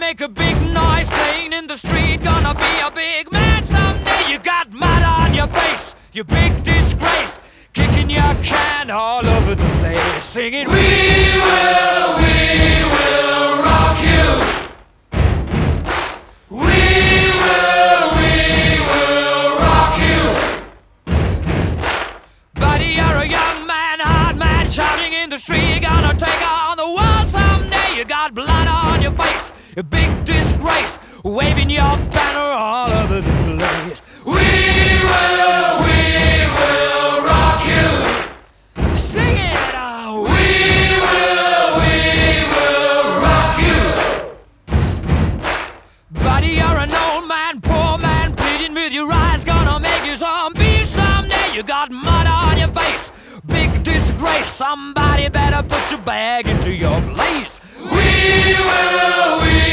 make a big noise playing in the street. Gonna be a big man someday. You got mud on your face, you big disgrace. Kicking your can all over the place, singing, we will rock you. We will rock you. Buddy, you're a young man, hard man, shouting in the street. You're gonna take on the world someday. You got blood on your face, a big disgrace, waving your banner all over the place. We will rock you. Sing it out. We will rock you. Buddy, you're an old man, poor man, pleading with your eyes. Gonna make you zombie someday. You got mud on your face, big disgrace. Somebody better put your bag into your place. We will